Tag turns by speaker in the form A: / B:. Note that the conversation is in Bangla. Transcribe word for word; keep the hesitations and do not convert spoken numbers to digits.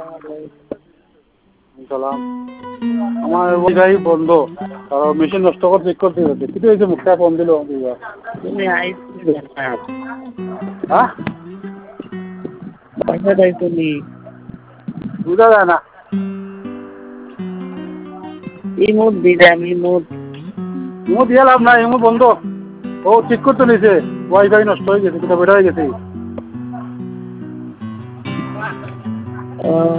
A: সালাম আমার ওয়াইফাই বন্ধ আর মেশিন নষ্ট করে চেক করতে যাচ্ছে কিন্তু এই যে মুখটা ফোন দিল
B: তুমি আইসি
A: হ্যাঁ
B: পয়সা দেয় তুমি
A: বুঝা যায় না
B: ইমোট দিলাম ইমোট
A: ইমো দিয়ে লাভ নাই ইমো বন্ধ ও চেক করতে নিয়েছে ওয়াইফাই নষ্ট হয়ে গেছে কিনা বেটা হয়ে গেছে
B: ও